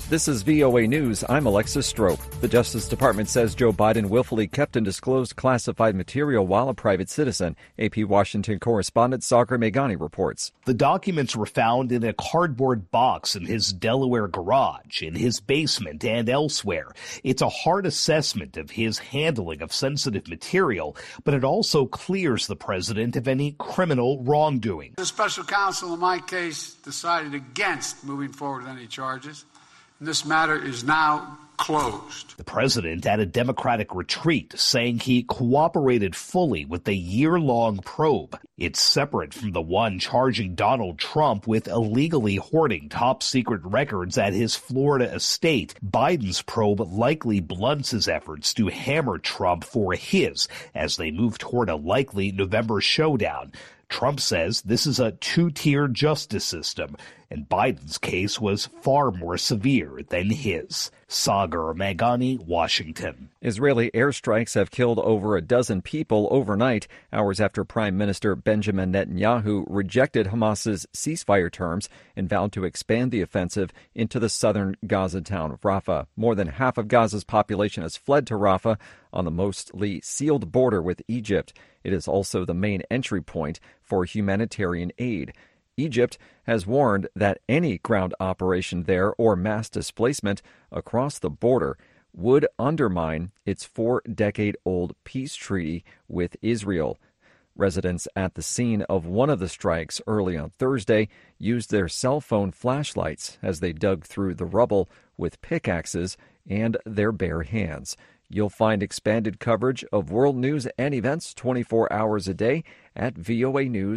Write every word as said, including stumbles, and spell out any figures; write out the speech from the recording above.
This is V O A News. I'm Alexis Strope. The Justice Department says Joe Biden willfully kept and disclosed classified material while a private citizen. A P Washington correspondent Sagar Meghani reports. The documents were found in a cardboard box in his Delaware garage, in his basement, and elsewhere. It's a hard assessment of his handling of sensitive material, but it also clears the president of any criminal wrongdoing. The special counsel in my case decided against moving forward with any charges. This matter is now closed. The president at a Democratic retreat saying he cooperated fully with the year-long probe. It's separate from the one charging Donald Trump with illegally hoarding top-secret records at his Florida estate. Biden's probe likely blunts his efforts to hammer Trump for his as they move toward a likely November showdown. Trump says this is a two-tier justice system, and Biden's case was far more severe than his. Sagar Meghani, Washington. Israeli airstrikes have killed over a dozen people overnight, hours after Prime Minister Benjamin Netanyahu rejected Hamas's ceasefire terms and vowed to expand the offensive into the southern Gaza town of Rafah. More than half of Gaza's population has fled to Rafah on the mostly sealed border with Egypt. It is also the main entry point for humanitarian aid. Egypt has warned that any ground operation there or mass displacement across the border would undermine its four-decade-old peace treaty with Israel. Residents at the scene of one of the strikes early on Thursday used their cell phone flashlights as they dug through the rubble with pickaxes and their bare hands. You'll find expanded coverage of world news and events twenty-four hours a day at V O A News.